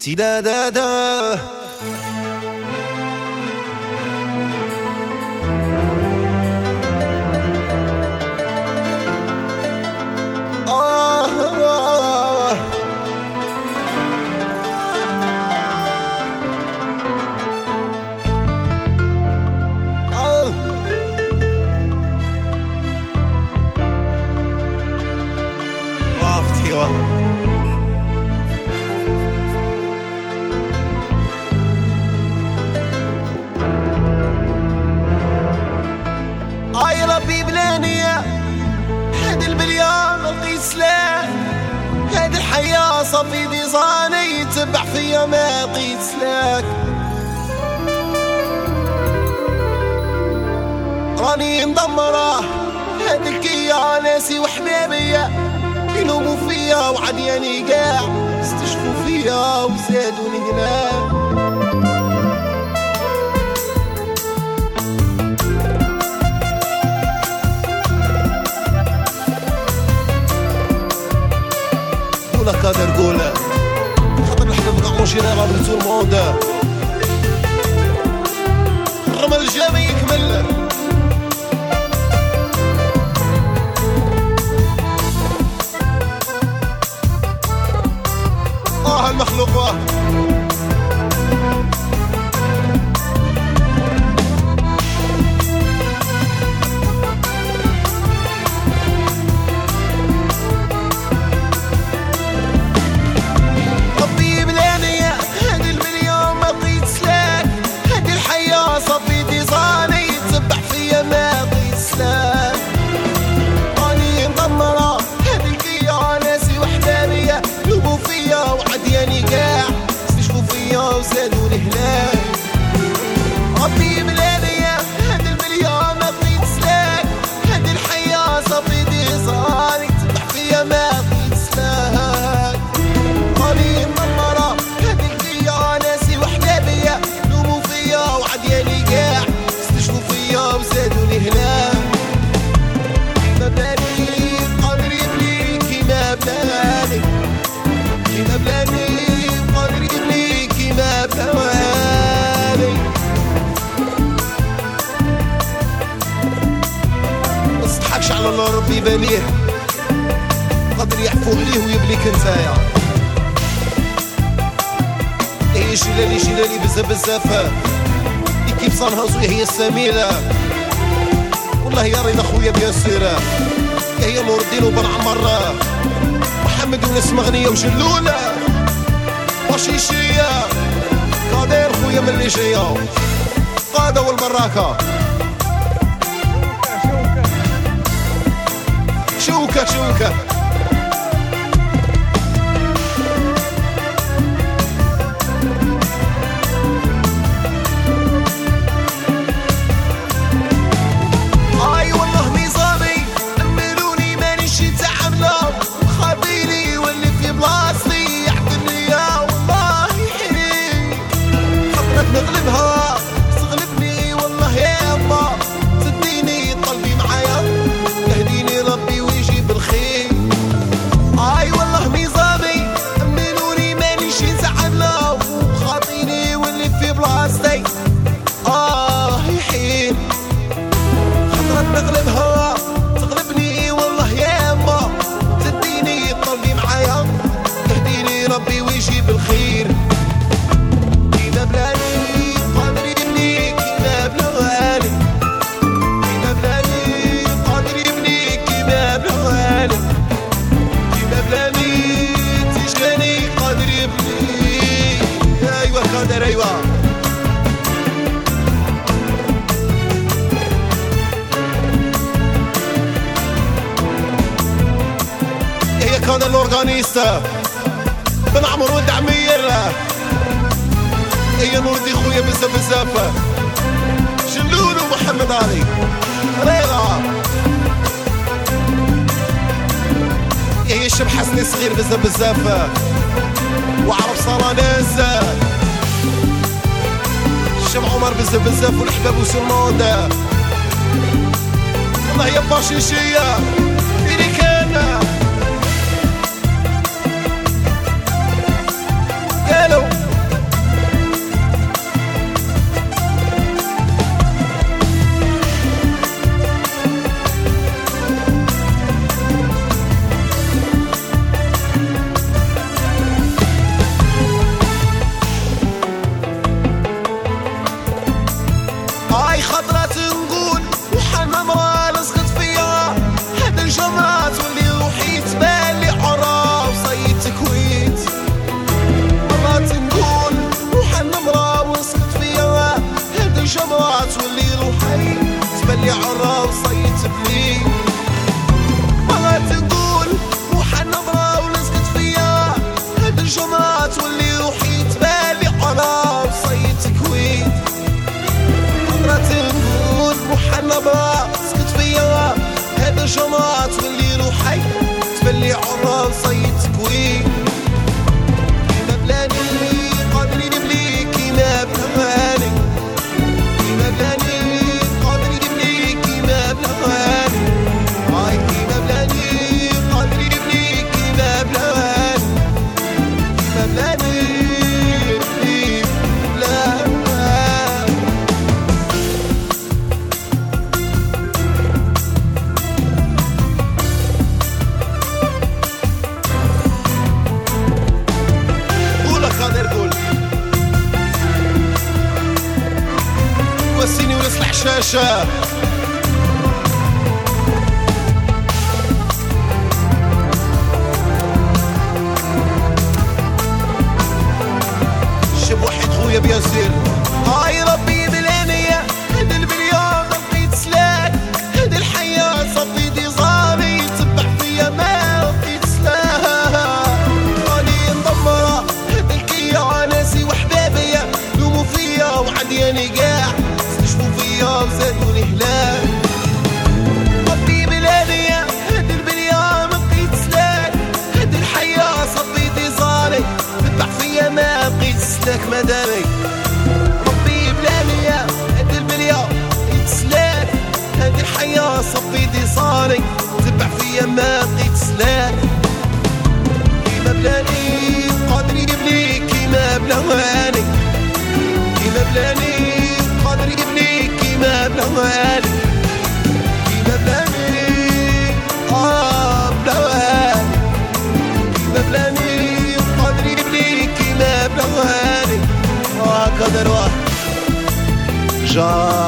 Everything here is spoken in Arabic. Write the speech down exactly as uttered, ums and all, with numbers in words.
تي دا دا دا آه آه آه وقفتي وقت آي ربي بلانية هاد المليون لقيت سلاح، هاد الحياة صافي ديزاني يتبع فيا ما لقيت سلاك. راني مدمرة هاديك يا ناسي وحبابية يلوموا فيا وعدياني قاع استشفوا فيا وزادوني هناك. قولك قادر قولك خاطر الحباب قاموا جينيرال لتو الموند الرمل الجامي يكمل. اه المخلوق واه وزادوني هناك. ربي بلانية هاد المليون ما بغيت سلاك، هاد الحياة صافي ديزاني تبع فيا ما بغيت سلاك. راني مدمرة هاديك فيا ناسي وحبابية لوموا فيا وعدياني قاع استشفوا فيا وزادوني هناك. كيما بلاني قادر يبلي كيما بلاني كيما بلاني قادر يبلي كيما بلاني. متضحكش على الله ربي باليه قادر يعفو عليه ويبليك نتايا. هي جلالي جلالي بزاف بزاف كيف صنهاز هي السميلة والله يا رينا خويا بياسيرة هي نور الدين وبن عمر محمد وناس مغنية وجلولة وشيشية قادر خويا من اللي جاية قادة والمراكة شوكة شوكة اي والله نظامي املوني مانيش نتعاملو خابيني واللي في بلاصتي يعدلني يا والله يحيي خطرك نغلبها تغلبني والله يا ما تديني طلبي معايا يهديني ربي ويجيب الخير. اي والله نظامي املوني مانيش نتعاملو خابيني واللي في بلاصتي اه يحيي نغلبها تغلبني والله يا ما تديني طلبي معايا يهديني ربي ويجيب الخير. كيما بلاني قادر يبني كيما بلغالي كيما بلاني قادر يبني كيما بلغالي كيما بلاني تجاني قادر يبني. ايوا قادر ايوا كان الأورغانيستا بن عمرو ولد عمير هي نور دي خويا بزاف بزاف جلول ومحمد علي ريغا هي الشب حسني صغير بزاف بزاف وعرب صراناز الشب عمر بزاف بزاف والحباب وسلمود والله يا باشيشية اللي كان قالوا الشاشة. شب وحيد خويا بياسير. هاي ربي بالانية هاد البليون لقيت سلاك، هاد الحياة صفي نظامي تبع فيا ما لقيت سلاك. راني مدمرة هاد الكيا ناسي وحبابيا لومو فيا وعدياني قاع استشفوا فيا وزادوني هلاك. ربي بالانية هاد البليون لقيت سلاك، هاد الحياة صفي نظامي تبع فيا ما بقيت سلاك مدامي. ربي بلانية هاد البليا يتسلاك، هاد الحياة صفي دي صاري تبع فيا ما بقيت سلاك. كيما بلاني قادر يبني كيما بلاني، كيما بلاني قادر يبني كيما بلاني، كيما بلاني اه بلاني، كيما بلاني قادر يبني كيما بلاني. وهكذا روح جا